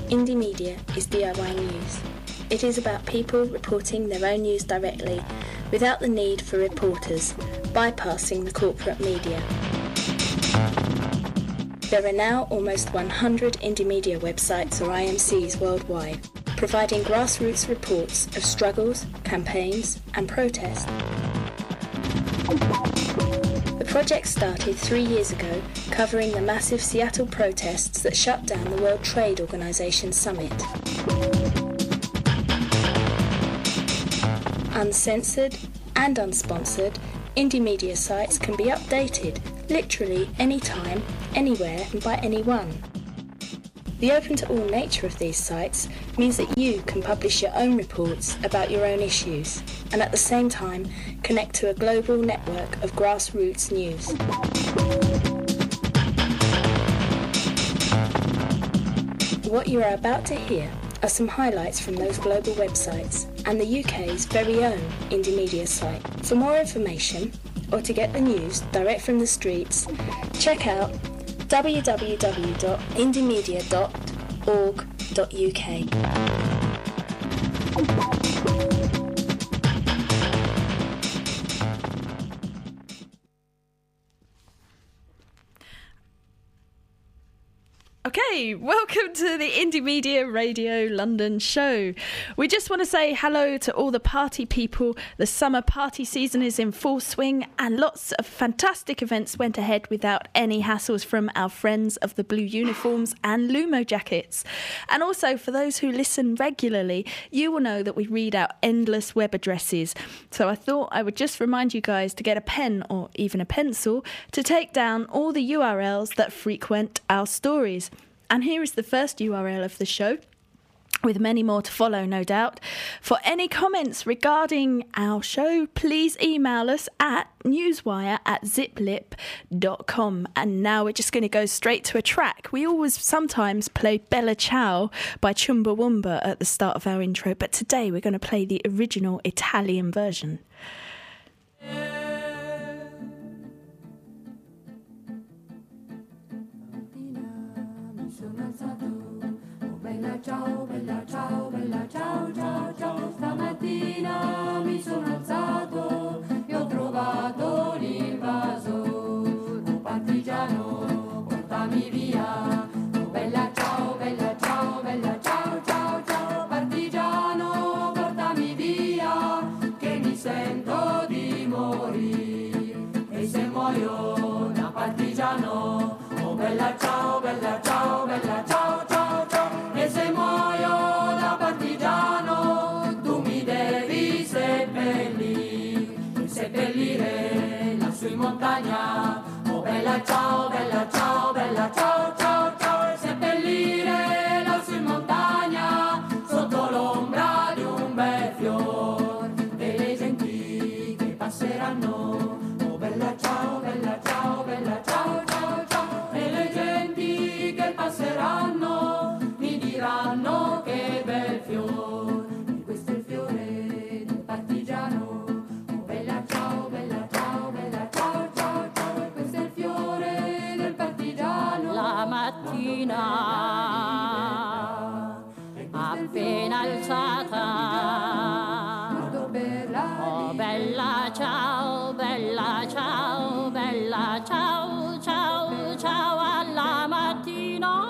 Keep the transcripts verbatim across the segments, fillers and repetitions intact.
Indie Media is D I Y news. It is about people reporting their own news directly, without the need for reporters, bypassing the corporate media. There are now almost one hundred indie media websites or I M Cs worldwide, providing grassroots reports of struggles, campaigns and protests. The project started three years ago, covering the massive Seattle protests that shut down the World Trade Organization summit. Uncensored and unsponsored, indie media sites can be updated literally anytime, anywhere and by anyone. The open-to-all nature of these sites means that you can publish your own reports about your own issues and at the same time connect to a global network of grassroots news. What you are about to hear are some highlights from those global websites and the U K's very own indie media site. For more information, or to get the news direct from the streets, check out w w w dot indie media dot org dot u k. Okay, welcome to the Indie Media Radio London show. We just want to say hello to all the party people. The summer party season is in full swing and lots of fantastic events went ahead without any hassles from our friends of the blue uniforms and Lumo jackets. And also for those who listen regularly, you will know that we read out endless web addresses. So I thought I would just remind you guys to get a pen or even a pencil to take down all the U R Ls that frequent our stories. And here is the first U R L of the show, with many more to follow, no doubt. For any comments regarding our show, please email us at newswire at ziplip dot com. And now we're just going to go straight to a track. We always sometimes play Bella Ciao by Chumbawamba at the start of our intro, but today we're going to play the original Italian version. Ciao, bella ciao, bella ciao, ciao, ciao. Stamattina mi sono alzato e ho trovato l'invaso. Oh partigiano, portami via. Oh bella ciao, bella ciao, bella ciao, ciao, ciao. Partigiano, portami via, che mi sento di morire. E se muoio da partigiano, oh bella ciao, bella ciao, bella ciao, ciao, ciao. E se muoio da partigiano, tu mi devi seppellire, seppellire lassù in montagna. Oh bella ciao, bella ciao, bella ciao, ciao, ciao. E seppellire lassù in montagna, sotto l'ombra di un bel fior, e le genti che passeranno. Oh bella ciao, bella ciao, bella ciao, ciao, ciao. E le genti che passeranno diranno che bel fiore, e questo è il fiore del partigiano. Oh bella ciao, bella ciao, bella ciao, ciao, ciao. E questo è il fiore del partigiano. La mattina appena alzata, oh bella ciao, bella ciao, bella ciao, ciao, ciao. Alla mattina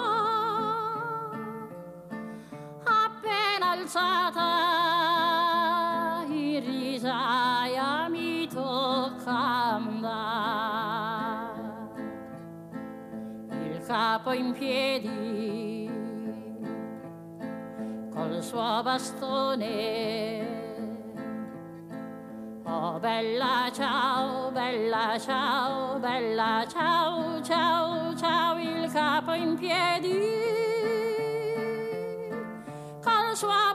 alzata in risaia mi tocca andare, il capo in piedi col suo bastone. Oh bella ciao, bella ciao, bella ciao, ciao, ciao. Il capo in piedi col suo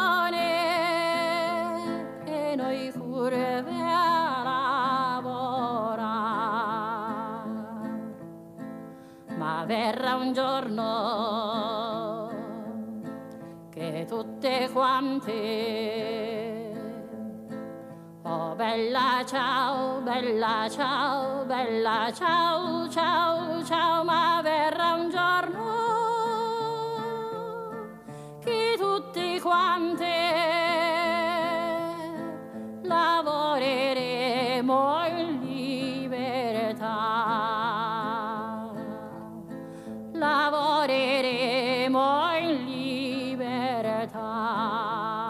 bastone, e noi curve a lavorare. Ma verrà un giorno che tutte quante, oh bella ciao, bella ciao, bella ciao, ciao, ciao. Ma verrà un giorno lavoreremo in libertà. Lavoreremo in libertà.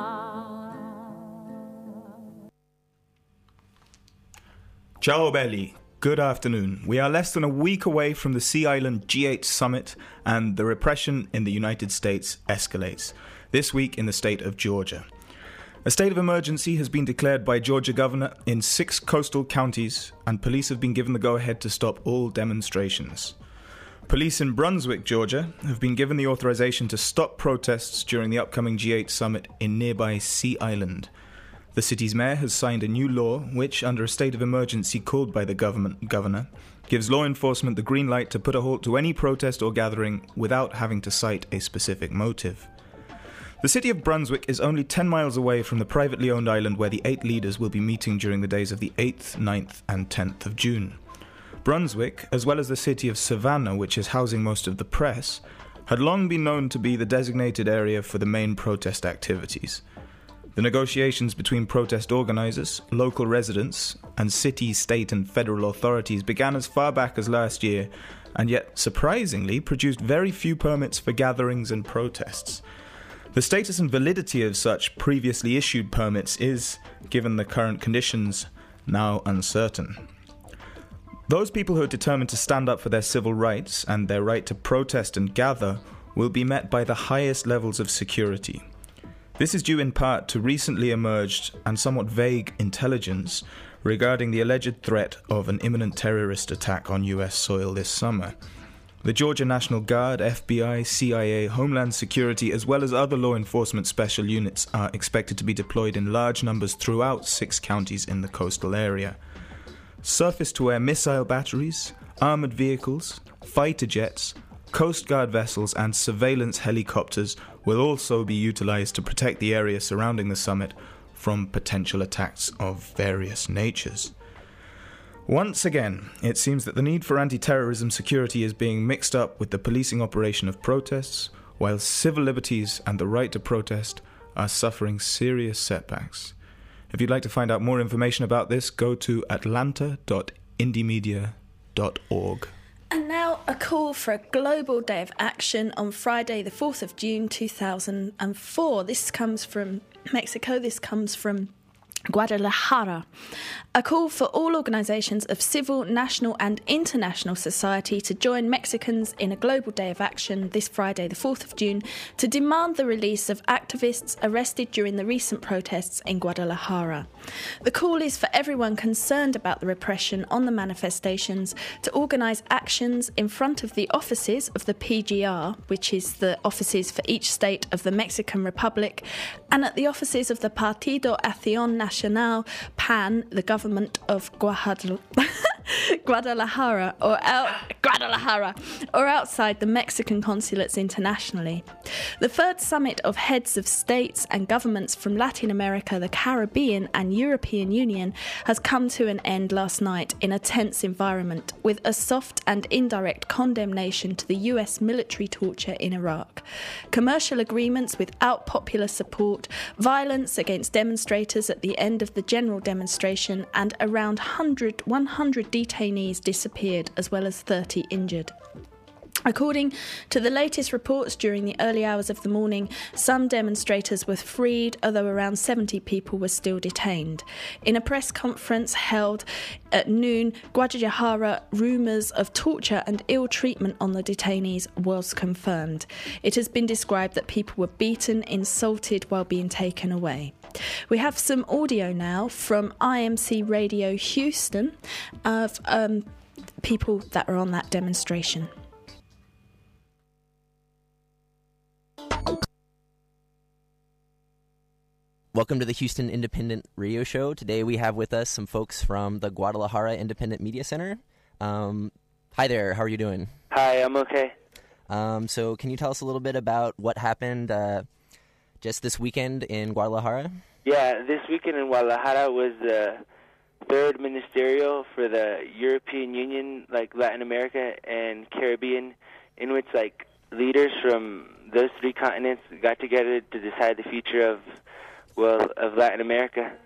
Ciao belli. Good afternoon. We are less than a week away from the Sea Island G eight summit, and the repression in the United States escalates, this week in the state of Georgia. A state of emergency has been declared by Georgia governor in six coastal counties, and police have been given the go-ahead to stop all demonstrations. Police in Brunswick, Georgia, have been given the authorization to stop protests during the upcoming G eight summit in nearby Sea Island. The city's mayor has signed a new law which, under a state of emergency called by the government governor, gives law enforcement the green light to put a halt to any protest or gathering without having to cite a specific motive. The city of Brunswick is only ten miles away from the privately owned island where the eight leaders will be meeting during the days of the eighth, ninth and tenth of June. Brunswick, as well as the city of Savannah, which is housing most of the press, had long been known to be the designated area for the main protest activities. The negotiations between protest organizers, local residents, and city, state and federal authorities began as far back as last year, and yet, surprisingly, produced very few permits for gatherings and protests. The status and validity of such previously issued permits is, given the current conditions, now uncertain. Those people who are determined to stand up for their civil rights and their right to protest and gather will be met by the highest levels of security. This is due in part to recently emerged and somewhat vague intelligence regarding the alleged threat of an imminent terrorist attack on U S soil this summer. The Georgia National Guard, F B I, C I A, Homeland Security, as well as other law enforcement special units are expected to be deployed in large numbers throughout six counties in the coastal area. Surface-to-air missile batteries, armored vehicles, fighter jets, Coast Guard vessels and surveillance helicopters will also be utilized to protect the area surrounding the summit from potential attacks of various natures. Once again, it seems that the need for anti-terrorism security is being mixed up with the policing operation of protests, while civil liberties and the right to protest are suffering serious setbacks. If you'd like to find out more information about this, go to atlanta dot indiemedia dot org. And now a call for a global day of action on Friday the fourth of June two thousand four. This comes from Mexico, this comes from Guadalajara. A call for all organisations of civil, national and international society to join Mexicans in a global day of action this Friday the fourth of June to demand the release of activists arrested during the recent protests in Guadalajara. The call is for everyone concerned about the repression on the manifestations to organise actions in front of the offices of the P G R, which is the offices for each state of the Mexican Republic, and at the offices of the Partido Acción Nacional, P A N, the government of Guadal- Guadalajara, or out- Guadalajara, or outside the Mexican consulates internationally. The third summit of heads of states and governments from Latin America, the Caribbean and European Union has come to an end last night in a tense environment, with a soft and indirect condemnation to the U S military torture in Iraq, commercial agreements without popular support, violence against demonstrators at the end of the general demonstration, and around one hundred detainees disappeared, as well as thirty injured. According to the latest reports, during the early hours of the morning, some demonstrators were freed, although around seventy people were still detained. In a press conference held at noon, Guadalajara, rumours of torture and ill treatment on the detainees was confirmed. It has been described that people were beaten, insulted while being taken away. We have some audio now from I M C Radio Houston of um, people that were on that demonstration. Welcome to the Houston Independent Radio Show. Today we have with us some folks from the Guadalajara Independent Media Center. Um, hi there, how are you doing? Hi, I'm okay. Um, so can you tell us a little bit about what happened uh, just this weekend in Guadalajara? Yeah, this weekend in Guadalajara was the third ministerial for the European Union, like Latin America and Caribbean, in which like leaders from those three continents got together to decide the future of well, of Latin America.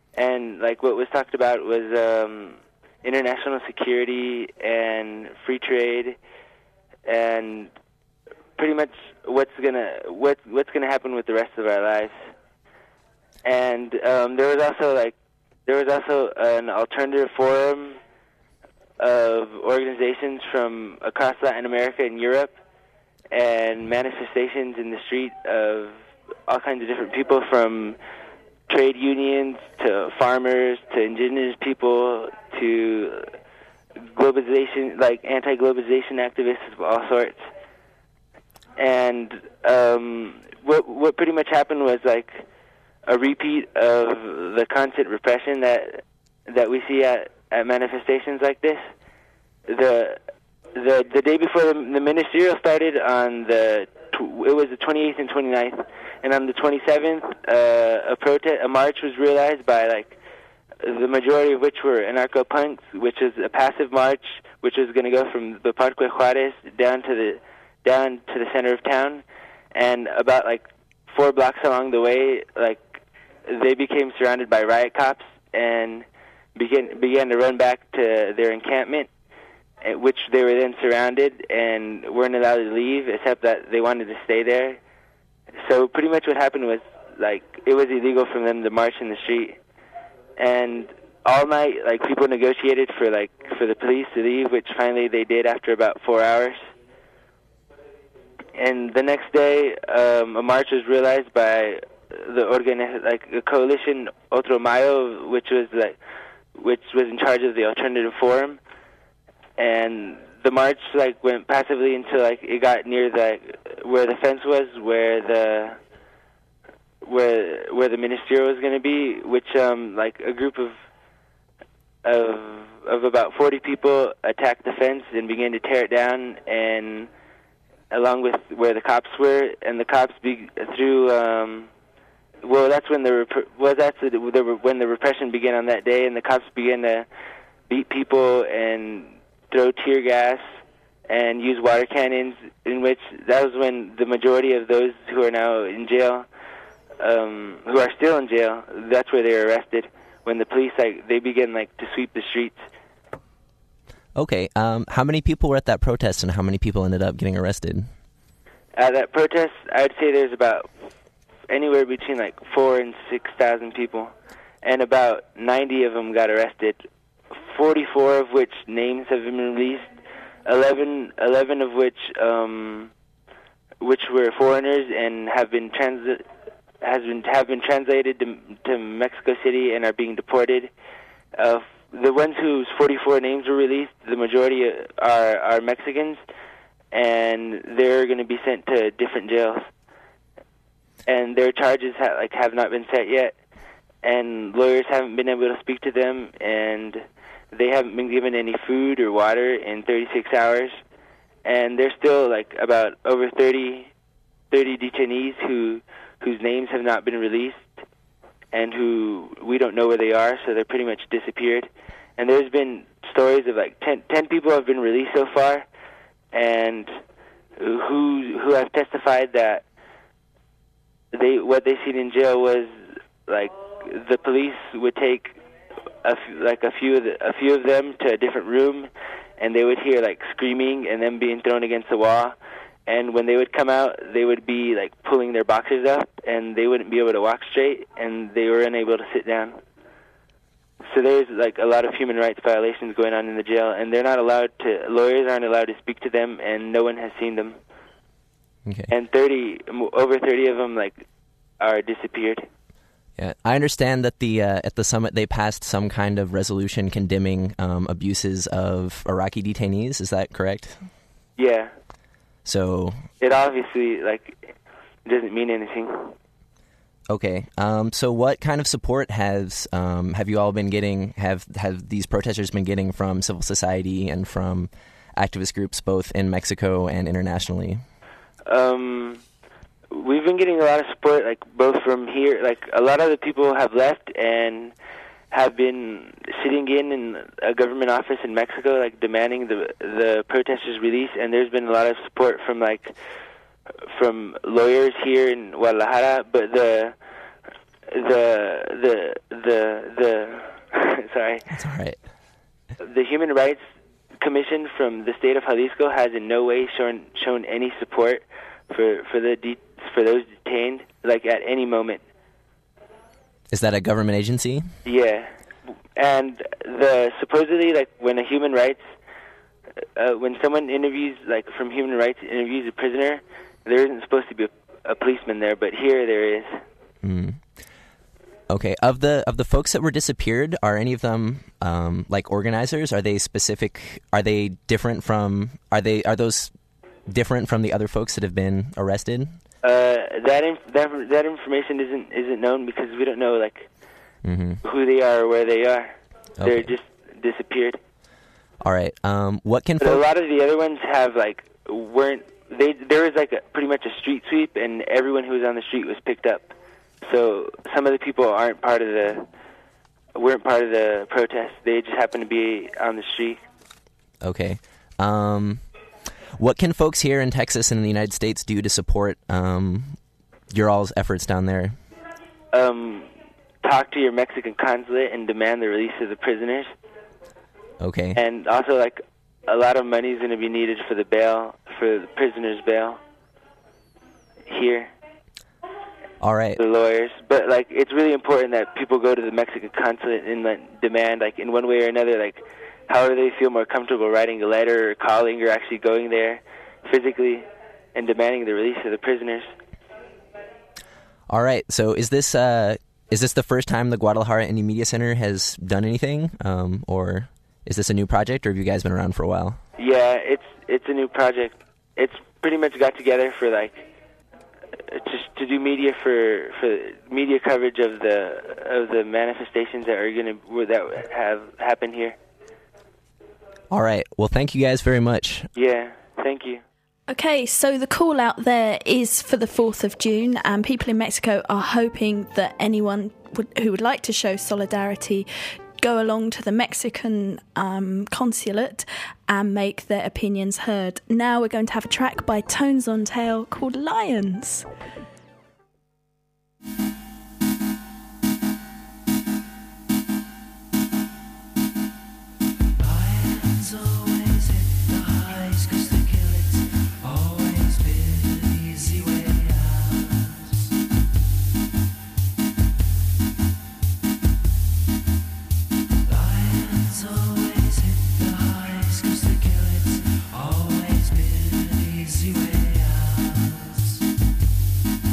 and like what was talked about was um, international security and free trade, and pretty much what's gonna what what's gonna happen with the rest of our lives. And um, there was also like there was also an alternative forum of organizations from across Latin America and Europe, and manifestations in the street of all kinds of different people, from trade unions to farmers to indigenous people to globalization, like anti-globalization activists of all sorts. And um, what what pretty much happened was like a repeat of the constant repression that that we see at, at manifestations like this. The the the day before the, the ministerial started on the tw- it was the twenty-eighth and twenty-ninth, and on the twenty-seventh uh, a protest a march was realized by like the majority of which were anarcho-punks, which is a passive march which was going to go from the Parque Juárez down to the down to the center of town, and about like four blocks along the way, like they became surrounded by riot cops and began began to run back to their encampment, at which they were then surrounded and weren't allowed to leave, except that they wanted to stay there. So pretty much what happened was like it was illegal for them to march in the street, and all night like people negotiated for like for the police to leave, which finally they did after about four hours. And the next day, um, a march was realized by the organi- like a coalition Otro Mayo, which was like, which was in charge of the alternative forum. And the march like went passively until like it got near the where the fence was, where the where where the ministerial was going to be, which um, like a group of of of about forty people attacked the fence and began to tear it down, and along with where the cops were, and the cops be, through. Um, well, that's when the rep- well, that's the, the, when the repression began on that day, and the cops began to beat people and throw tear gas and use water cannons. In which that was when the majority of those who are now in jail, um, who are still in jail, that's where they were arrested. When the police like they began like to sweep the streets. Okay, um, how many people were at that protest, and how many people ended up getting arrested? At that protest, I would say there's about anywhere between like four and six thousand people, and about ninety of them got arrested. Forty-four of which names have been released. Eleven, eleven of which, um, which were foreigners and have been trans has been have been translated to, to Mexico City and are being deported. Uh, The ones whose forty-four names were released, the majority are are Mexicans, and they're going to be sent to different jails. And their charges ha- like have not been set yet, and lawyers haven't been able to speak to them, and they haven't been given any food or water in thirty-six hours. And there's still like about over thirty, thirty detainees who whose names have not been released, and who we don't know where they are, so they're pretty much disappeared. And there's been stories of like ten, ten people have been released so far, and who who have testified that they what they seen in jail was like the police would take a, like a few of the, a few of them to a different room, and they would hear like screaming and them being thrown against the wall. And when they would come out, they would be like pulling their boxers up, and they wouldn't be able to walk straight, and they were unable to sit down. So there's like a lot of human rights violations going on in the jail, and they're not allowed to. Lawyers aren't allowed to speak to them, and no one has seen them. Okay. And thirty, over thirty of them, like, are disappeared. Yeah, I understand that the uh, at the summit they passed some kind of resolution condemning um, abuses of Iraqi detainees. Is that correct? Yeah. So it obviously like doesn't mean anything. Okay. Um, so what kind of support has um, have you all been getting? Have have these protesters been getting from civil society and from activist groups, both in Mexico and internationally? Um, we've been getting a lot of support, like both from here. Like a lot of the people have left and have been sitting in in a government office in Mexico, like demanding the the protesters' release. And there's been a lot of support from like from lawyers here in Guadalajara. But the the the the the sorry. That's all right. The Human Rights Commission from the state of Jalisco has in no way shown shown any support for for the de- for those detained, like at any moment. Is that a government agency? Yeah, and the supposedly like when a human rights uh, when someone interviews like from human rights interviews a prisoner, there isn't supposed to be a, a policeman there, but here there is. Mm. Okay. Of the of the folks that were disappeared, are any of them um, like organizers? Are they specific? Are they different from? Are they are those different from the other folks that have been arrested? Uh, that inf- that that information isn't isn't known because we don't know like mm-hmm. who they are or where they are. Okay. They're just disappeared. All right. Um, what can But folks? a lot of the other ones have like weren't they? There was like a, pretty much a street sweep, and everyone who was on the street was picked up. So some of the people aren't part of the weren't part of the protest. They just happened to be on the street. Okay. Um, what can folks here in Texas and in the United States do to support um, your all's efforts down there? Um, talk to your Mexican consulate and demand the release of the prisoners. Okay. And also, like, a lot of money is going to be needed for the bail, for the prisoners' bail here. All right. The lawyers. But, like, it's really important that people go to the Mexican consulate and like, demand, like, in one way or another, like, how do they feel more comfortable writing a letter or calling or actually going there physically and demanding the release of the prisoners. All right. So is this uh, is this the first time the Guadalajara Indie Media Center has done anything? Um, or is this a new project, or have you guys been around for a while? Yeah, it's it's a new project. It's pretty much got together for, like, just to do media for for media coverage of the of the manifestations that are gonna that have happened here. All right. Well, thank you guys very much. Yeah, thank you. Okay, so the call out there is for the fourth of June, and people in Mexico are hoping that anyone would, who would like to show solidarity go along to the Mexican um, consulate and make their opinions heard. Now we're going to have a track by Tones on Tail called Lions. Always been easy way out.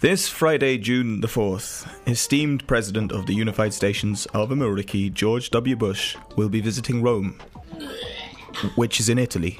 This Friday, June the fourth, esteemed President of the Unified States of America, George W. Bush, will be visiting Rome, which is in Italy.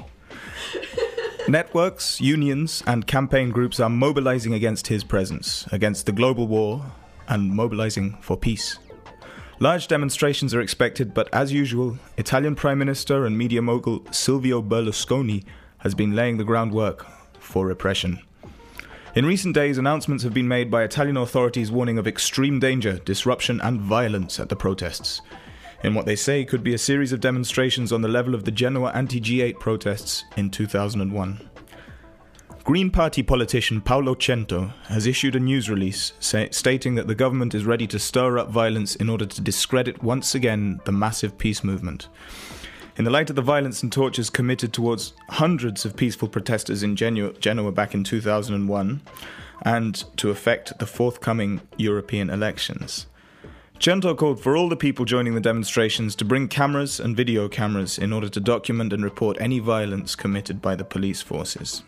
Networks, unions, and campaign groups are mobilizing against his presence, against the global war, and mobilizing for peace. Large demonstrations are expected, but as usual, Italian Prime Minister and media mogul Silvio Berlusconi has been laying the groundwork for repression. In recent days, announcements have been made by Italian authorities warning of extreme danger, disruption and violence at the protests, in what they say could be a series of demonstrations on the level of the Genoa anti G eight protests in two thousand one. Green Party politician Paolo Cento has issued a news release say, stating that the government is ready to stir up violence in order to discredit once again the massive peace movement. In the light of the violence and tortures committed towards hundreds of peaceful protesters in Genoa, Genoa back in two thousand one, and to affect the forthcoming European elections, Cento called for all the people joining the demonstrations to bring cameras and video cameras in order to document and report any violence committed by the police forces.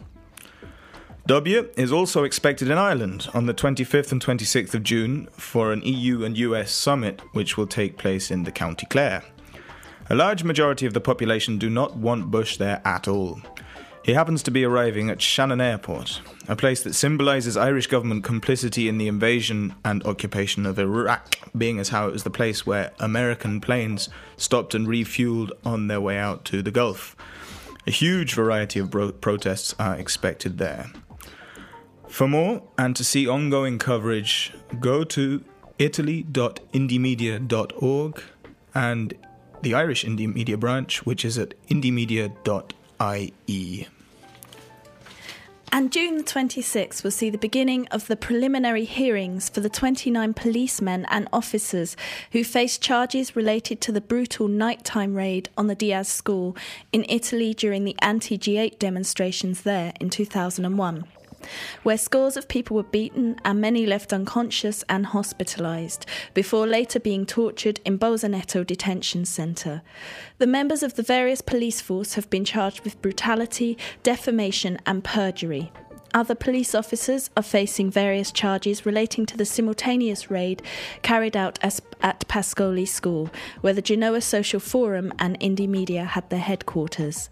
W is also expected in Ireland on the twenty-fifth and twenty-sixth of June for an E U and U S summit, which will take place in the County Clare. A large majority of the population do not want Bush there at all. He happens to be arriving at Shannon Airport, a place that symbolises Irish government complicity in the invasion and occupation of Iraq, being as how it was the place where American planes stopped and refueled on their way out to the Gulf. A huge variety of bro- protests are expected there. For more, and to see ongoing coverage, go to italy dot indiemedia dot org and the Irish Indie Media branch, which is at indiemedia dot I E. And June the twenty-sixth will see the beginning of the preliminary hearings for the twenty-nine policemen and officers who face charges related to the brutal nighttime raid on the Diaz school in Italy during the anti G eight demonstrations there in two thousand one. Where scores of people were beaten and many left unconscious and hospitalised, before later being tortured in Bolzaneto detention centre. The members of the various police force have been charged with brutality, defamation and perjury. Other police officers are facing various charges relating to the simultaneous raid carried out as, at Pascoli School, where the Genoa Social Forum and Indie Media had their headquarters.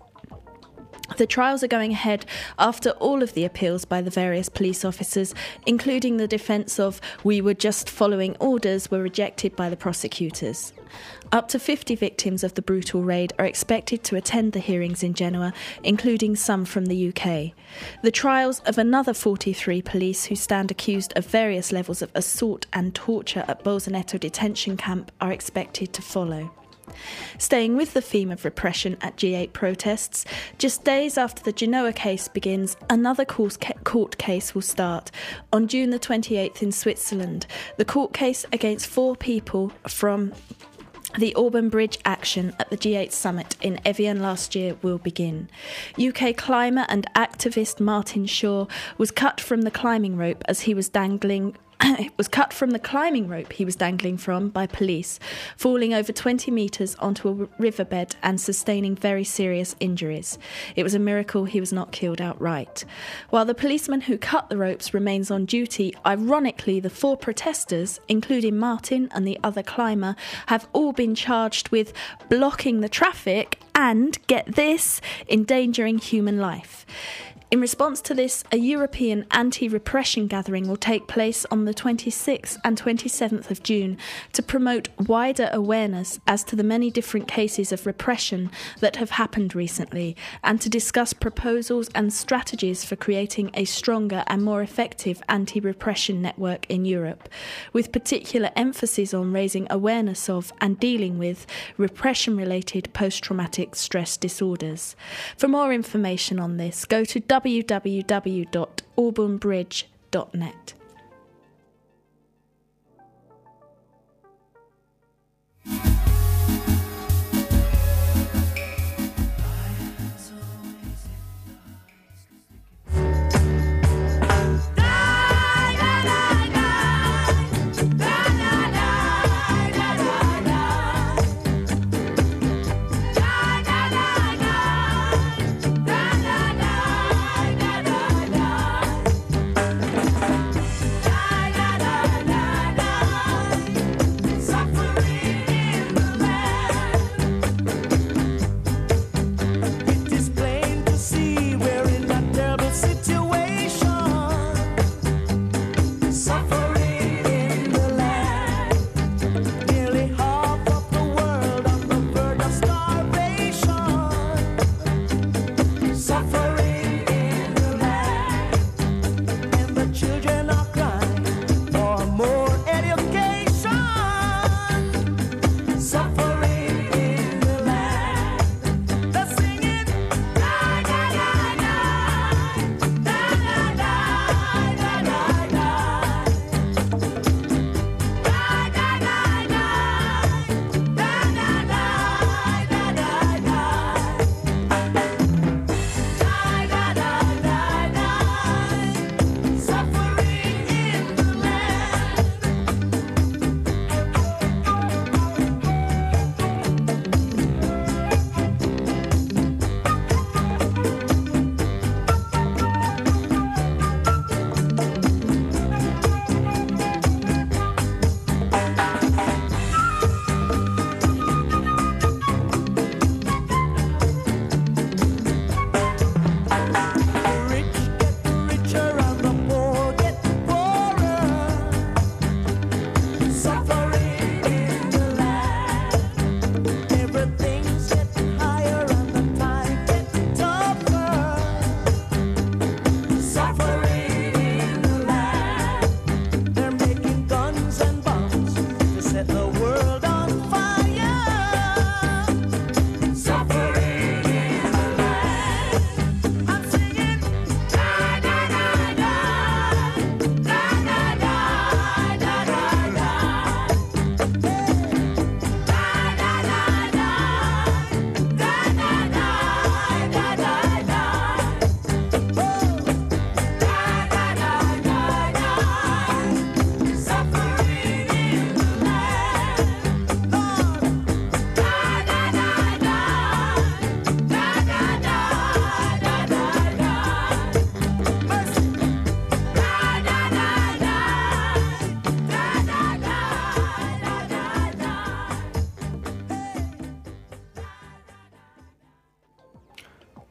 The trials are going ahead after all of the appeals by the various police officers, including the defence of "we were just following orders," were rejected by the prosecutors. Up to fifty victims of the brutal raid are expected to attend the hearings in Genoa, including some from the U K. The trials of another forty-three police who stand accused of various levels of assault and torture at Bolzaneto detention camp are expected to follow. Staying with the theme of repression at G eight protests, just days after the Genoa case begins, another court case will start on June the twenty-eighth in Switzerland. The court case against four people from the Auburn Bridge action at the G eight summit in Evian last year will begin. U K climber and activist Martin Shaw was cut from the climbing rope as he was dangling was cut from the climbing rope he was dangling from by police, falling over twenty metres onto a riverbed and sustaining very serious injuries. It was a miracle he was not killed outright. While the policeman who cut the ropes remains on duty, ironically the four protesters, including Martin and the other climber, have all been charged with blocking the traffic and, get this, endangering human life. In response to this, a European anti-repression gathering will take place on the twenty-sixth and twenty-seventh of June to promote wider awareness as to the many different cases of repression that have happened recently, and to discuss proposals and strategies for creating a stronger and more effective anti-repression network in Europe, with particular emphasis on raising awareness of and dealing with repression-related post-traumatic stress disorders. For more information on this, go to w w w dot auburn bridge dot net.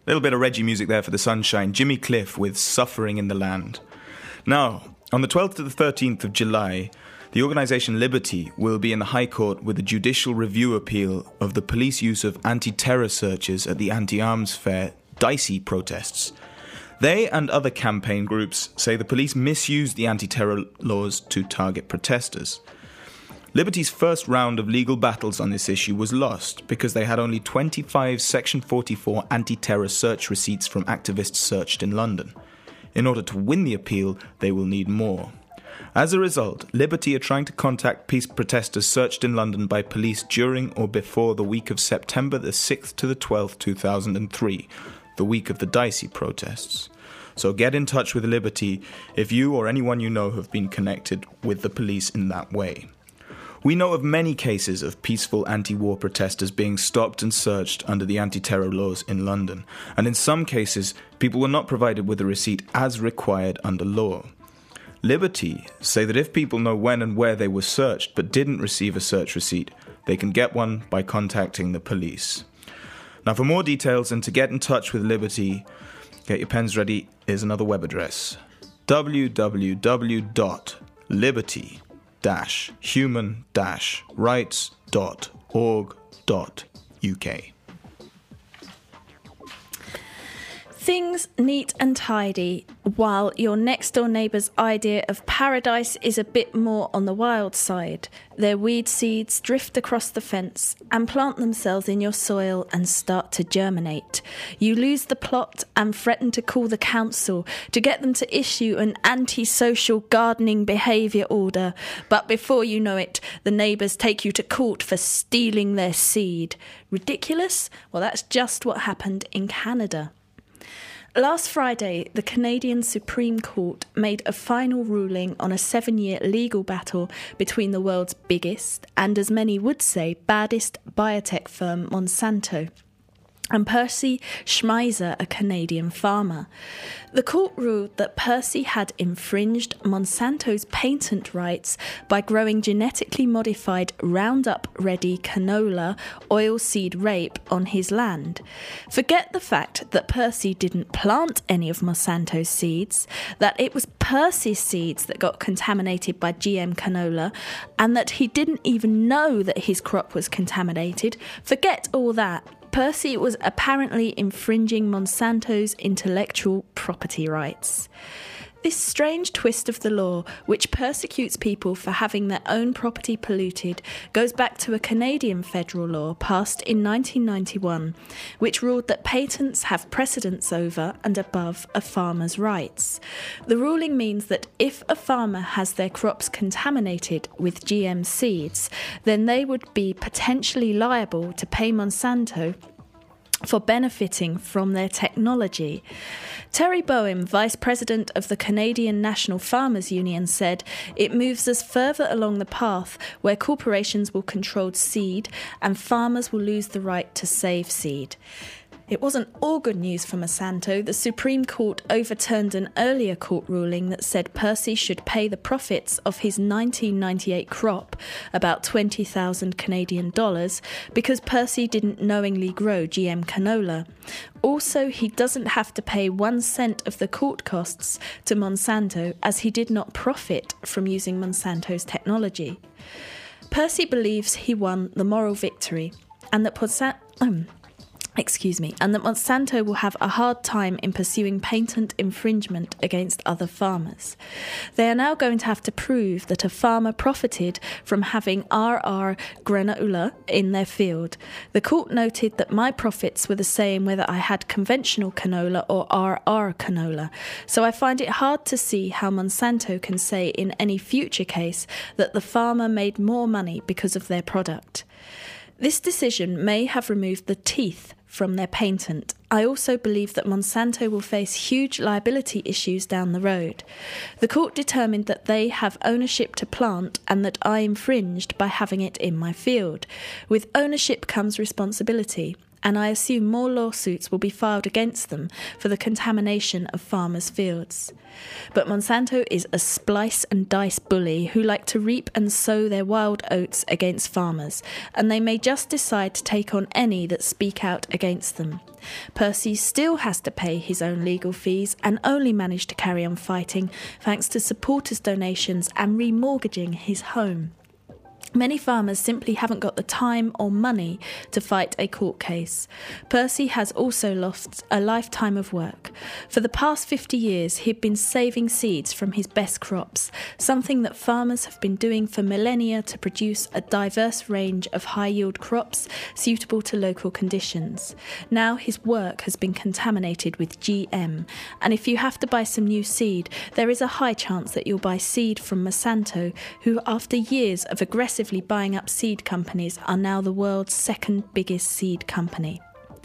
A little bit of Reggie music there for the sunshine. Jimmy Cliff with Suffering in the Land. Now, on the twelfth to the thirteenth of July, the organisation Liberty will be in the High Court with a judicial review appeal of the police use of anti-terror searches at the anti-arms fair Dicey protests. They and other campaign groups say the police misused the anti-terror laws to target protesters. Liberty's first round of legal battles on this issue was lost because they had only twenty-five Section forty-four anti-terror search receipts from activists searched in London. In order to win the appeal, they will need more. As a result, Liberty are trying to contact peace protesters searched in London by police during or before the week of September the sixth to the twelfth, two thousand three, the week of the Dicey protests. So get in touch with Liberty if you or anyone you know have been connected with the police in that way. We know of many cases of peaceful anti-war protesters being stopped and searched under the anti-terror laws in London, and in some cases, people were not provided with a receipt as required under law. Liberty say that if people know when and where they were searched but didn't receive a search receipt, they can get one by contacting the police. Now, for more details and to get in touch with Liberty, get your pens ready, is another web address: w w w dot liberty dash human dash rights dot org dot u k. Things neat and tidy, while your next-door neighbour's idea of paradise is a bit more on the wild side. Their weed seeds drift across the fence and plant themselves in your soil and start to germinate. You lose the plot and threaten to call the council to get them to issue an anti-social gardening behaviour order. But before you know it, the neighbours take you to court for stealing their seed. Ridiculous? Well, that's just what happened in Canada. Last Friday, the Canadian Supreme Court made a final ruling on a seven-year legal battle between the world's biggest and, as many would say, baddest biotech firm Monsanto and Percy Schmeiser, a Canadian farmer. The court ruled that Percy had infringed Monsanto's patent rights by growing genetically modified Roundup-ready canola oilseed rape on his land. Forget the fact that Percy didn't plant any of Monsanto's seeds, that it was Percy's seeds that got contaminated by G M canola, and that he didn't even know that his crop was contaminated. Forget all that. Percy was apparently infringing Monsanto's intellectual property rights. This strange twist of the law, which persecutes people for having their own property polluted, goes back to a Canadian federal law passed in nineteen ninety-one, which ruled that patents have precedence over and above a farmer's rights. The ruling means that if a farmer has their crops contaminated with G M seeds, then they would be potentially liable to pay Monsanto for benefiting from their technology. Terry Boehm, Vice President of the Canadian National Farmers Union, said, "It moves us further along the path where corporations will control seed and farmers will lose the right to save seed." It wasn't all good news for Monsanto. The Supreme Court overturned an earlier court ruling that said Percy should pay the profits of his nineteen ninety-eight crop, about twenty thousand Canadian dollars, because Percy didn't knowingly grow G M canola. Also, he doesn't have to pay one cent of the court costs to Monsanto, as he did not profit from using Monsanto's technology. Percy believes he won the moral victory, and that Monsanto... Um, Excuse me, and that Monsanto will have a hard time in pursuing patent infringement against other farmers. They are now going to have to prove that a farmer profited from having R R granola in their field. The court noted that my profits were the same whether I had conventional canola or R R canola, so I find it hard to see how Monsanto can say in any future case that the farmer made more money because of their product. This decision may have removed the teeth from their patent. I also believe that Monsanto will face huge liability issues down the road. The court determined that they have ownership to plant and that I infringed by having it in my field. With ownership comes responsibility. and I assume more lawsuits will be filed against them for the contamination of farmers' fields. But Monsanto is a splice and dice bully who like to reap and sow their wild oats against farmers, and they may just decide to take on any that speak out against them. Percy still has to pay his own legal fees and only managed to carry on fighting thanks to supporters' donations and remortgaging his home. Many farmers simply haven't got the time or money to fight a court case. Percy has also lost a lifetime of work. For the past fifty years, he'd been saving seeds from his best crops, something that farmers have been doing for millennia to produce a diverse range of high-yield crops suitable to local conditions. Now his work has been contaminated with G M, and if you have to buy some new seed, there is a high chance that you'll buy seed from Monsanto, who, after years of aggressive buying up seed companies, are now the world's second biggest seed company.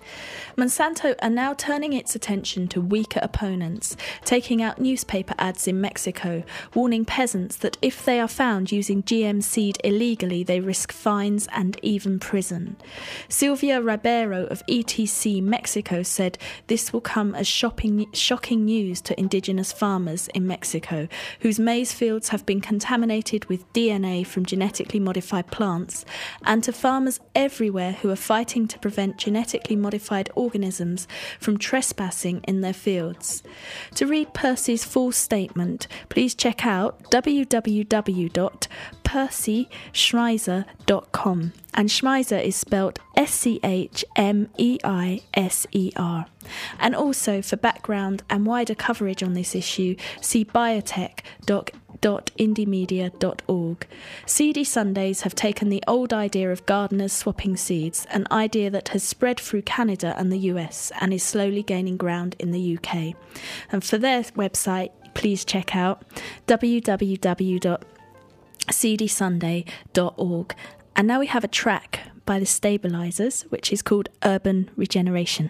Monsanto are now turning its attention to weaker opponents, taking out newspaper ads in Mexico, warning peasants that if they are found using G M seed illegally, they risk fines and even prison. Silvia Ribeiro of E T C Mexico said this will come as shopping, shocking news to indigenous farmers in Mexico, whose maize fields have been contaminated with D N A from genetically modified plants, and to farmers everywhere who are fighting to prevent genetically modified organisms from trespassing in their fields. To read Percy's full statement, please check out w w w dot percy schmeiser dot com, and Schmeiser is spelled S C H M E I S E R. And also, for background and wider coverage on this issue, see biotech dot indymedia dot org. Seedy Sundays have taken the old idea of gardeners swapping seeds, an idea that has spread through Canada and the U S and is slowly gaining ground in the U K. And for their website, please check out w w w dot seedy sunday dot org. And now we have a track by the Stabilizers, which is called Urban Regeneration.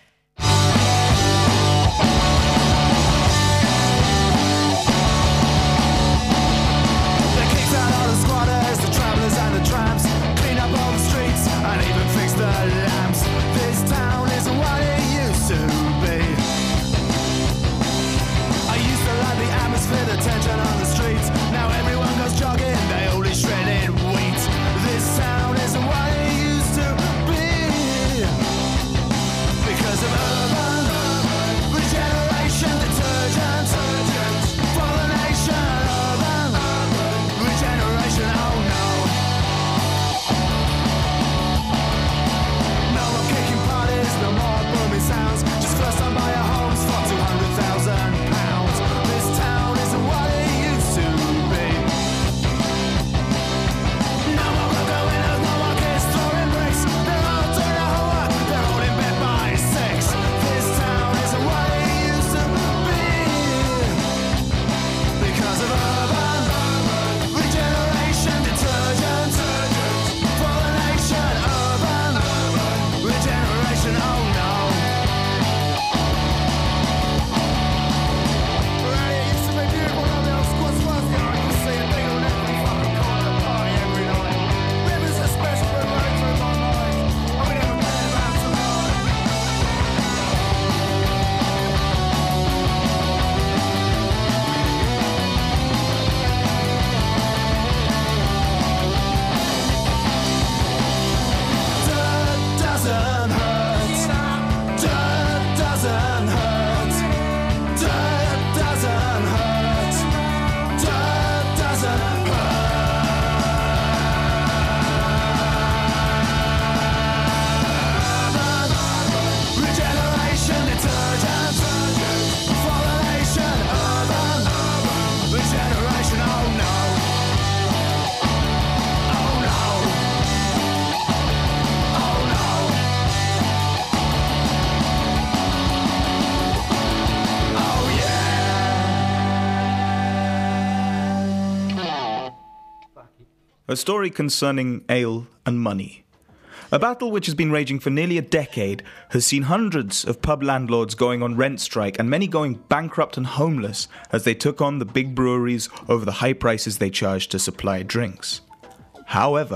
A story concerning ale and money. A battle which has been raging for nearly a decade has seen hundreds of pub landlords going on rent strike and many going bankrupt and homeless as they took on the big breweries over the high prices they charged to supply drinks. However,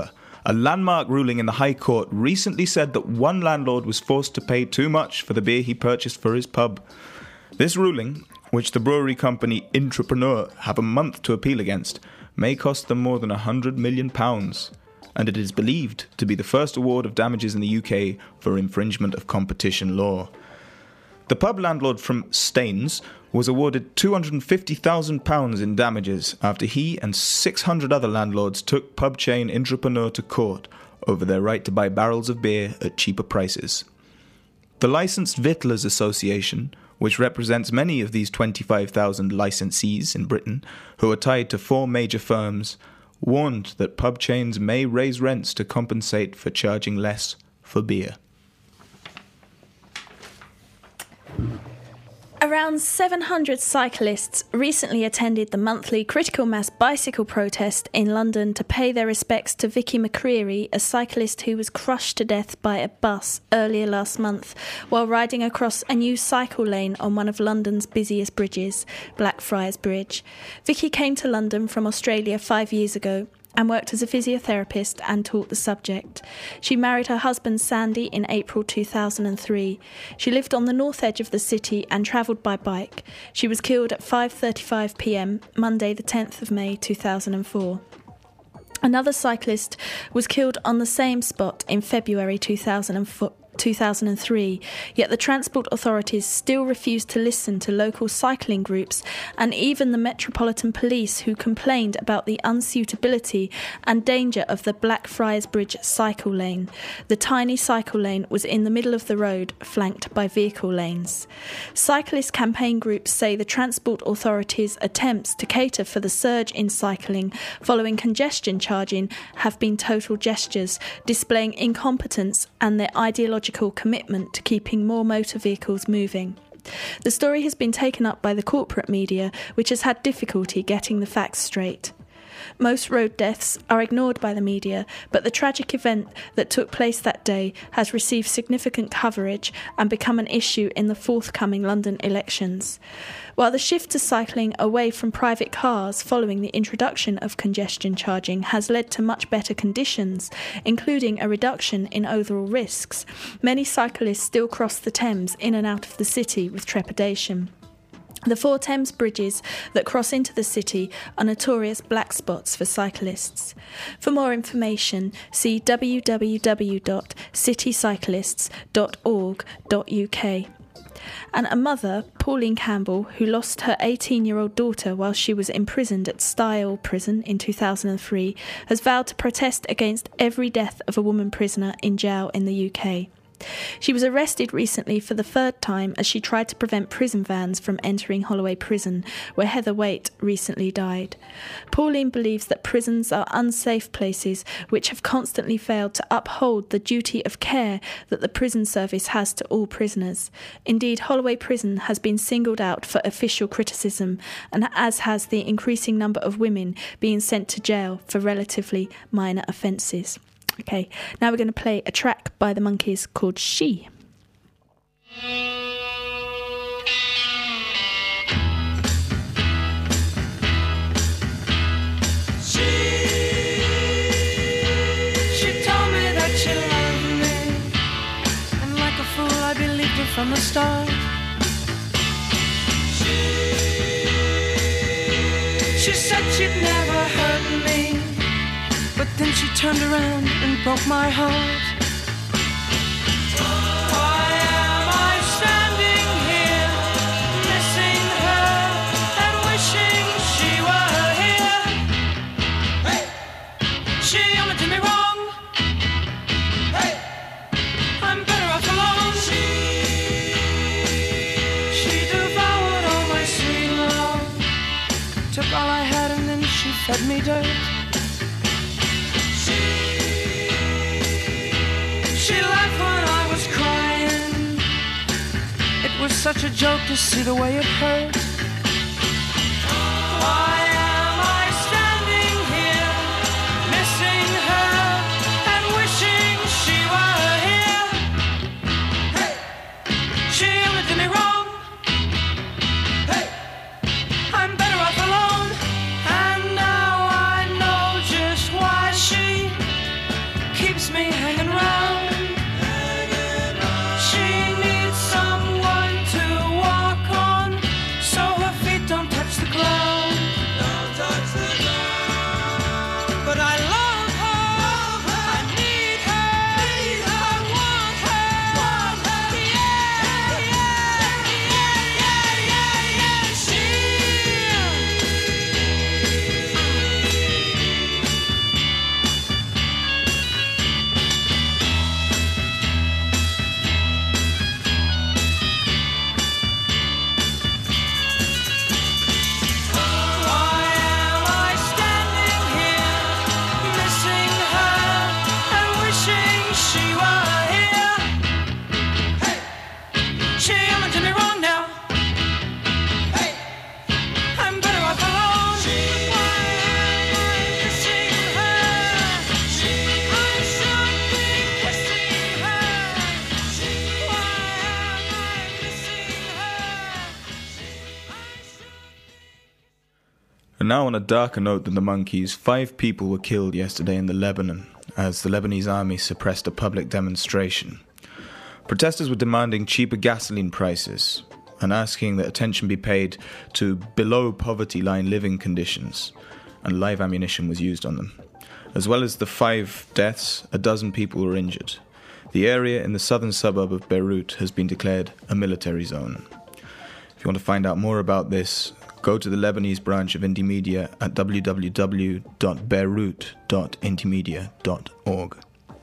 A landmark ruling in the High Court recently said that one landlord was forced to pay too much for the beer he purchased for his pub. This ruling, which the brewery company Intrapreneur have a month to appeal against, may cost them more than one hundred million pounds, and it is believed to be the first award of damages in the U K for infringement of competition law. The pub landlord from Staines was awarded two hundred fifty thousand pounds in damages after he and six hundred other landlords took pub chain Intrapreneur to court over their right to buy barrels of beer at cheaper prices. The Licensed Victuallers Association, which represents many of these twenty-five thousand licensees in Britain who are tied to four major firms, warned that pub chains may raise rents to compensate for charging less for beer. Around seven hundred cyclists recently attended the monthly critical mass bicycle protest in London to pay their respects to Vicky McCreary, a cyclist who was crushed to death by a bus earlier last month while riding across a new cycle lane on one of London's busiest bridges, Blackfriars Bridge. Vicky came to London from Australia five years ago and worked as a physiotherapist and taught the subject. She married her husband Sandy in April two thousand three. She lived on the north edge of the city and travelled by bike. She was killed at five thirty-five p.m, Monday the tenth of May two thousand four. Another cyclist was killed on the same spot in February two thousand four. two thousand three, yet the transport authorities still refuse to listen to local cycling groups and even the Metropolitan Police, who complained about the unsuitability and danger of the Blackfriars Bridge cycle lane. The tiny cycle lane was in the middle of the road, flanked by vehicle lanes. Cyclist campaign groups say the transport authorities' attempts to cater for the surge in cycling following congestion charging have been total gestures, displaying incompetence and their ideological commitment to keeping more motor vehicles moving. The story has been taken up by the corporate media, which has had difficulty getting the facts straight. Most road deaths are ignored by the media, but the tragic event that took place that day has received significant coverage and become an issue in the forthcoming London elections. While the shift to cycling away from private cars following the introduction of congestion charging has led to much better conditions, including a reduction in overall risks, many cyclists still cross the Thames in and out of the city with trepidation. The four Thames bridges that cross into the city are notorious black spots for cyclists. For more information, see w w w dot city cyclists dot org dot u k. And a mother, Pauline Campbell, who lost her eighteen-year-old daughter while she was imprisoned at Style Prison in two thousand three, has vowed to protest against every death of a woman prisoner in jail in the U K. She was arrested recently for the third time as she tried to prevent prison vans from entering Holloway Prison, where Heather Waite recently died. Pauline believes that prisons are unsafe places which have constantly failed to uphold the duty of care that the prison service has to all prisoners. Indeed, Holloway Prison has been singled out for official criticism, and as has the increasing number of women being sent to jail for relatively minor offences. Okay, now we're going to play a track by the Monkees called She. She, she told me that she loved me, and like a fool I believed her from the start. She, she said she'd never hurt me, but then she turned around and broke my heart. Why am I standing here, missing her and wishing she were here? Hey! She only did me wrong. Hey! I'm better off alone. She, she devoured all my sweet love, took all I had and then she fed me dirt. She laughed when I was crying. It was such a joke to see the way it hurt. Why am I standing here, missing her and wishing she were here? Hey! She only did me wrong. Hey! I'm better off alone. And now I know just why she And now on a darker note than the monkeys, five people were killed yesterday in the Lebanon as the Lebanese army suppressed a public demonstration. Protesters were demanding cheaper gasoline prices and asking that attention be paid to below poverty line living conditions, and live ammunition was used on them. As well as the five deaths, a dozen people were injured. The area in the southern suburb of Beirut has been declared a military zone. If you want to find out more about this, go to the Lebanese branch of Indymedia at w w w dot beirut dot indymedia dot org.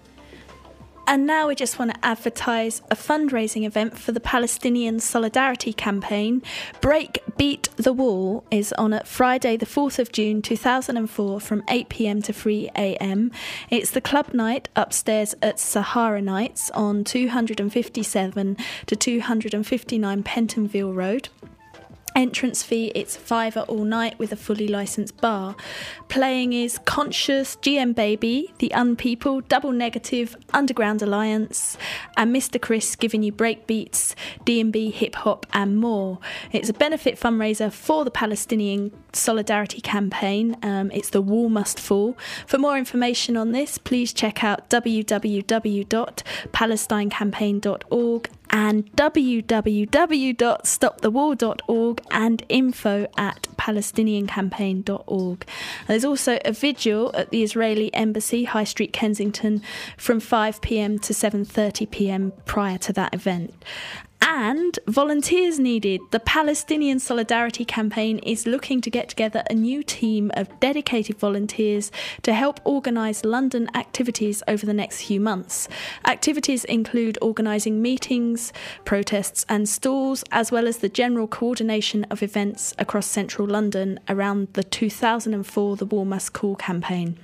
And now we just want to advertise a fundraising event for the Palestinian Solidarity Campaign. Break Beat the Wall is on at Friday the fourth of June two thousand four from eight p.m. to three a.m. It's the club night upstairs at Sahara Nights on two fifty-seven to two fifty-nine Pentonville Road. Entrance fee, it's fiver all night with a fully licensed bar. Playing is Conscious, G M Baby, The Unpeople, Double Negative, Underground Alliance, and Mister Chris giving you breakbeats, D and B, hip hop, and more. It's a benefit fundraiser for the Palestinian Solidarity Campaign. Um, it's The Wall Must Fall. For more information on this, please check out w w w dot palestine campaign dot org and w w w dot stop the wall dot org and info at palestinian campaign dot org. There's also a vigil at the Israeli Embassy, High Street, Kensington, from five p.m. to seven thirty p.m. prior to that event. And volunteers needed. The Palestinian Solidarity Campaign is looking to get together a new team of dedicated volunteers to help organise London activities over the next few months. Activities include organising meetings, protests and stalls, as well as the general coordination of events across central London around the two thousand four The Wall Must Fall campaign.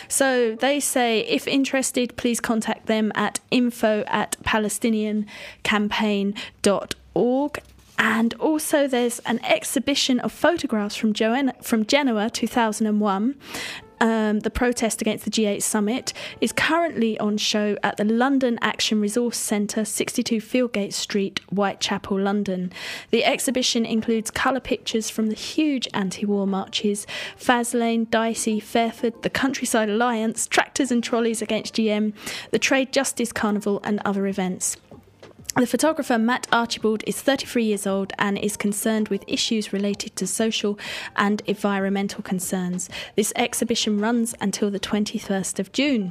So they say, if interested, please contact them at info at palestinian campaign dot org. And also there's an exhibition of photographs from, Joanna, from Genoa two thousand one. Um, the protest against the G eight summit is currently on show at the London Action Resource Centre, sixty-two Fieldgate Street, Whitechapel, London. The exhibition includes colour pictures from the huge anti-war marches, Faslane, Dicey, Fairford, the Countryside Alliance, Tractors and Trolleys Against G M, the Trade Justice Carnival and other events. The photographer Matt Archibald is thirty-three years old and is concerned with issues related to social and environmental concerns. This exhibition runs until the twenty-first of June.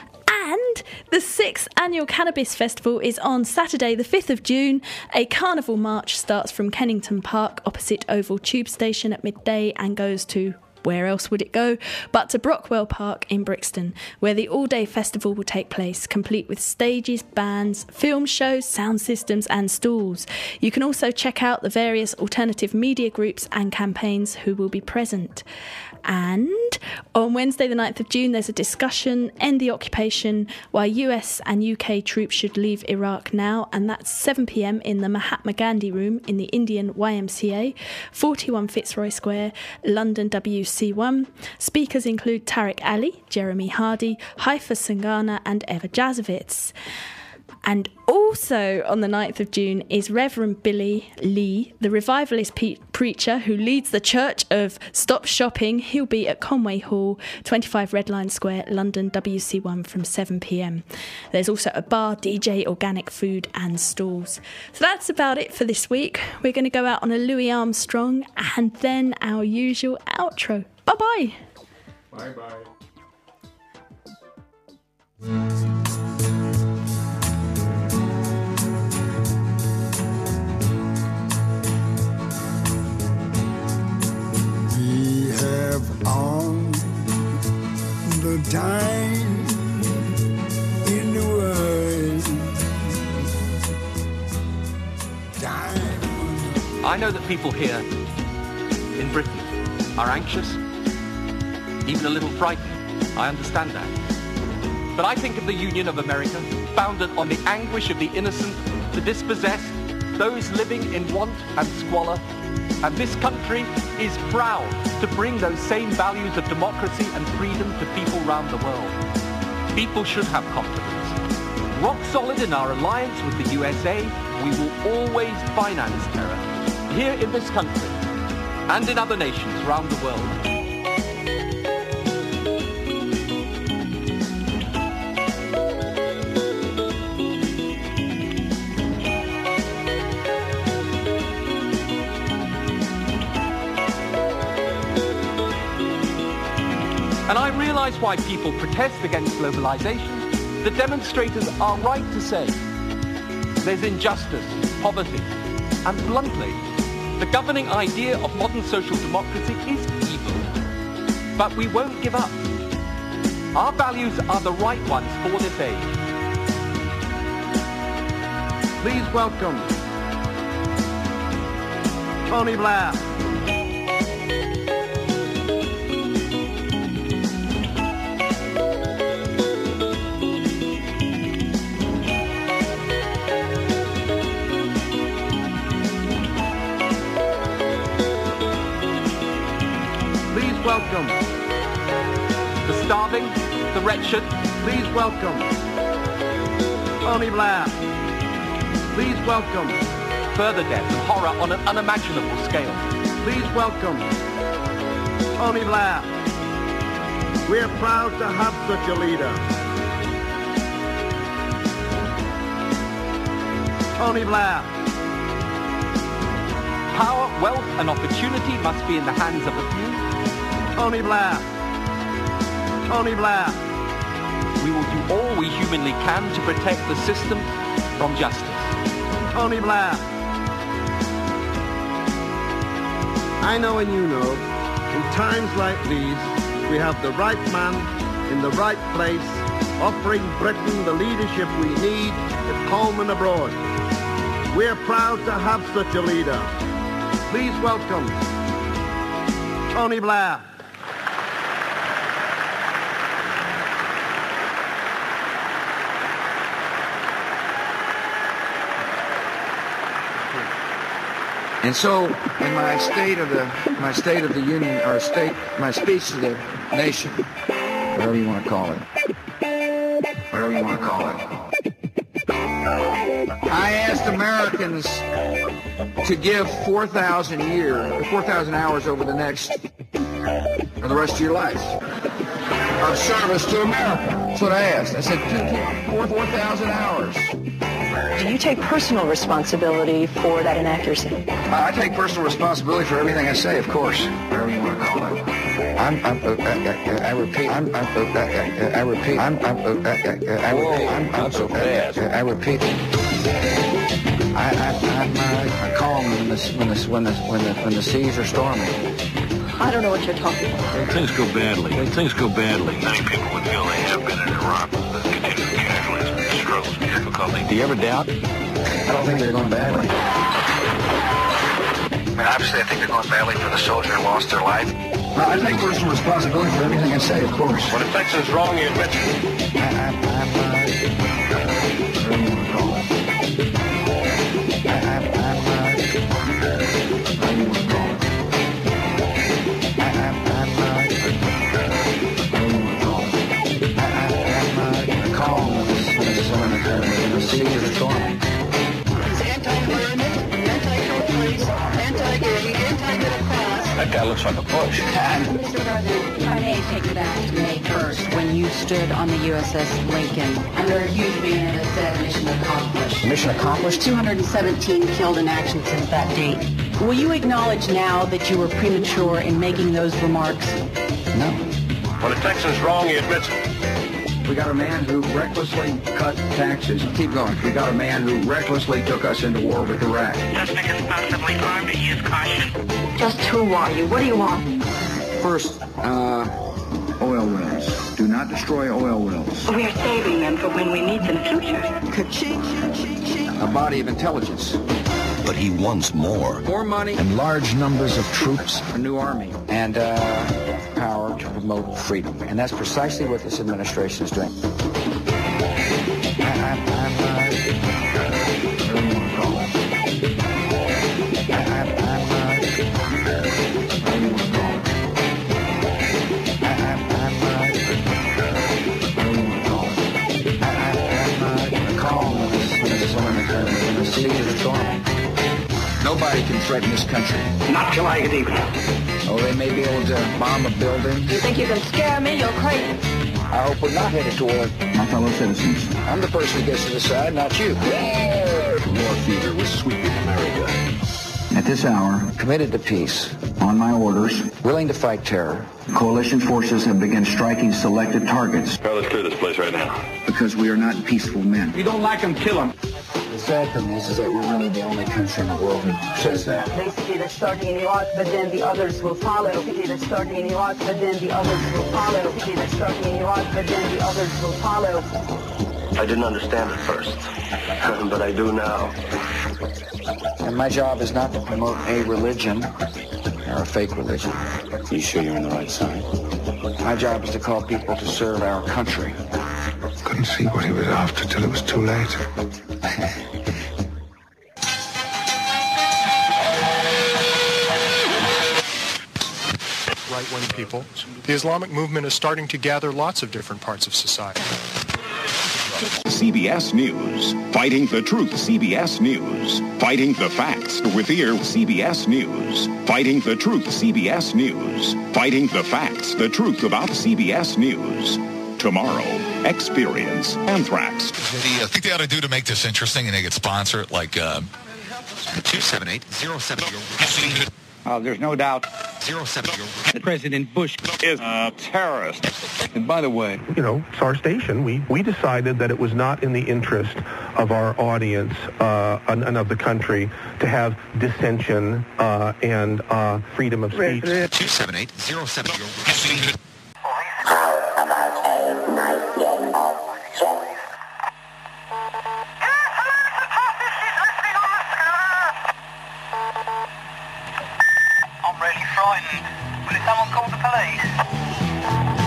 And the sixth Annual Cannabis Festival is on Saturday the fifth of June. A carnival march starts from Kennington Park opposite Oval Tube Station at midday and goes to... where else would it go but to Brockwell Park in Brixton, where the all-day festival will take place, complete with stages, bands, film shows, sound systems and stalls. You can also check out the various alternative media groups and campaigns who will be present. And on Wednesday the ninth of June there's a discussion, End the Occupation, why U S and U K troops should leave Iraq now, and that's seven p.m. in the Mahatma Gandhi Room in the Indian Y M C A, forty-one Fitzroy Square, London W C one. Speakers include Tariq Ali, Jeremy Hardy, Haifa Sangana and Eva Jazovitz. And also on the ninth of June is Reverend Billy Lee, the revivalist pe- preacher who leads the Church of Stop Shopping. He'll be at Conway Hall, twenty-five Red Line Square, London W C one from seven p.m. There's also a bar, D J, organic food and stalls. So that's about it for this week. We're going to go out on a Louis Armstrong and then our usual outro. Bye-bye. Bye-bye. We have all the time in the world. Time. I know that people here in Britain are anxious, even a little frightened. I understand that. But I think of the Union of America, founded on the anguish of the innocent, the dispossessed, those living in want and squalor. And this country is proud to bring those same values of democracy and freedom to people around the world. People should have confidence. Rock solid in our alliance with the U S A, we will always finance terror, here in this country and in other nations around the world. realize why people protest against globalization, the demonstrators are right to say there's injustice, poverty, and bluntly, the governing idea of modern social democracy is evil. But we won't give up. Our values are the right ones for this age. Please welcome Tony Blair. Please welcome the starving, the wretched. Please welcome Tony Blair. Please welcome further death and horror on an unimaginable scale. Please welcome Tony Blair. We're proud to have such a leader. Tony Blair. Power, wealth and opportunity must be in the hands of a few. Tony Blair. Tony Blair. We will do all we humanly can to protect the system from justice. Tony Blair. I know and you know, in times like these, we have the right man in the right place, offering Britain the leadership we need at home and abroad. We're proud to have such a leader. Please welcome Tony Blair. And so, in my state of the my state of the union, or state, my speech to the nation, whatever you want to call it, whatever you want to call it, I asked Americans to give four thousand years, four thousand hours over the next, or the rest of your life, of service to America. That's what I asked. I said, four four thousand hours. Do you take personal responsibility for that inaccuracy? I take personal responsibility for everything I say, of course. Whatever you want to call it. I'm, I'm, uh, I, I repeat, I'm, I'm, uh, I repeat, I'm, I'm, uh, I repeat, I'm, not so fast. I repeat. I, I, I'm, uh, calm when the, when the, when the, when the, when the seas are stormy. I don't know what you're talking about. When things go badly, when things go badly, many people would feel they have been in Iraq with continued casualties, struggles, and difficulty. Do you ever doubt? I don't think they're going badly. I mean, obviously, I think they're going badly for the soldier who lost their life. Well, I take personal responsibility for everything I say, of course. When it takes us wrong, you admit it. I, I, I'm, uh, whatever you want to call it. I, I, I'm, uh, whatever you want to call it. I, I, I'm, uh, whatever you want to call it. I, I, I'm, uh, calm when the, when the, when the seas are stormy. He's anti-environment, anti-pro-choice, anti-gay, anti-middle class. That guy looks like a bush. Mister President, if I may take you back to May first, when you stood on the U S S Lincoln under a huge banner that said mission accomplished. Mission accomplished? two hundred seventeen killed in action since that date. Will you acknowledge now that you were premature in making those remarks? No. When it takes us wrong, he admits it. We got a man who recklessly cut taxes. Keep going. We got a man who recklessly took us into war with Iraq. Suspect is possibly armed to use caution. Just who are you? What do you want? First, uh, oil wells. Do not destroy oil wells. We are saving them for when we need them in the future. Ka-ching. A body of intelligence. But he wants more. More money. And large numbers of troops. A new army. And, uh, power to promote freedom. And that's precisely what this administration is doing. I, I, I'm, uh, whatever you want to call it. I, I, I'm, uh, whatever you want to call it. I, I, I'm, uh, whatever you want to call it. I, I, I'm, uh, calm when the, when the, when the seas are stormy. Nobody can threaten this country. Not till I get even. Oh, they may be able to bomb a building. You think you can scare me? You're crazy. I hope we're not headed toward my fellow citizens. I'm the person who gets to decide, not you. War fever was sweeping America. At At this hour, committed to peace, on my orders, willing to fight terror, coalition forces have begun striking selected targets. Well, let's clear this place right now. Because we are not peaceful men. If you don't like them, kill them. The sad thing is, is that we're really the only country in the world who says that. They say they're starting in Iraq, but then the others will follow. They say they're starting in Iraq, but then the others will follow. They say they're starting in Iraq, but then the others will follow. I didn't understand at first, but I do now. And my job is not to promote a religion or a fake religion. You sure you're on the right side? My job is to call people to serve our country. Couldn't see what he was after till it was too late. Right-wing people. The Islamic movement is starting to gather lots of different parts of society. C B S News. Fighting the truth. C B S News. Fighting the facts. With ear. C B S News. Fighting the truth. C B S News. Fighting the facts. The truth about C B S News. Tomorrow, experience anthrax. The uh, thing they ought to do to make this interesting and they could sponsor it, like uh, two seven eight, zero seven zero. Uh, there's no doubt zero seven zero. President Bush is a terrorist. And by the way, you know, it's our station. We, we decided that it was not in the interest of our audience uh, and, and of the country to have dissension uh, and uh, freedom of speech. two seven eight, zero seven zero. I'm really frightened. Will someone call the police?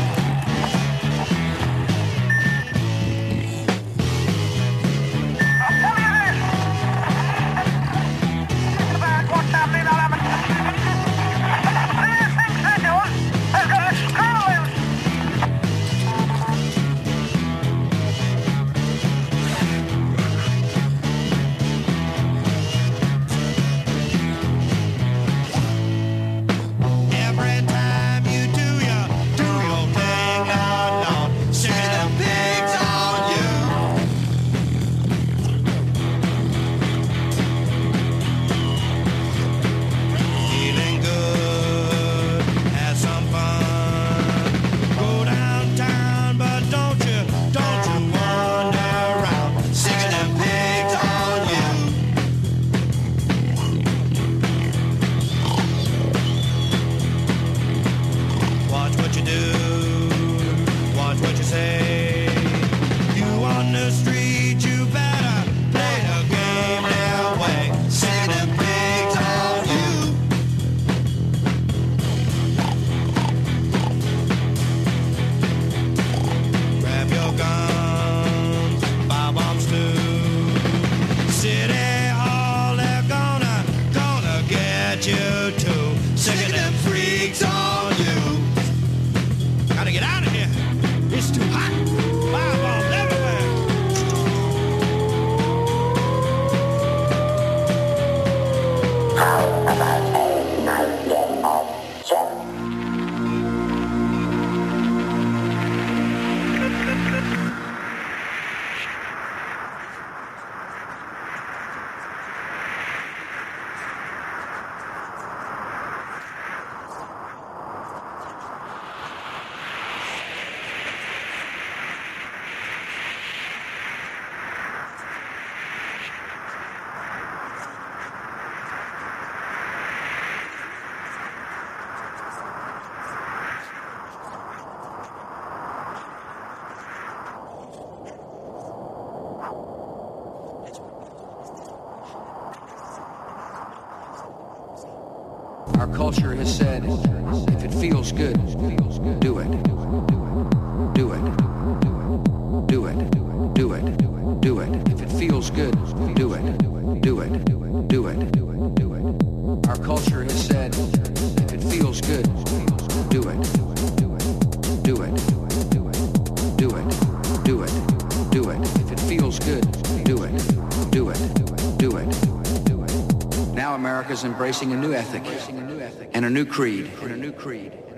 Our culture has said, if it feels good, do it. Do it. Do it. Do it. Do it. If it feels good, do it. Do it. Do it. Do it. Our culture has said, if it feels good, do it. Do it. Do it. Do it. Do it. Do it. If it feels good, do it. Do it. Do it. Now America's embracing a new ethic and a new creed. And a new creed.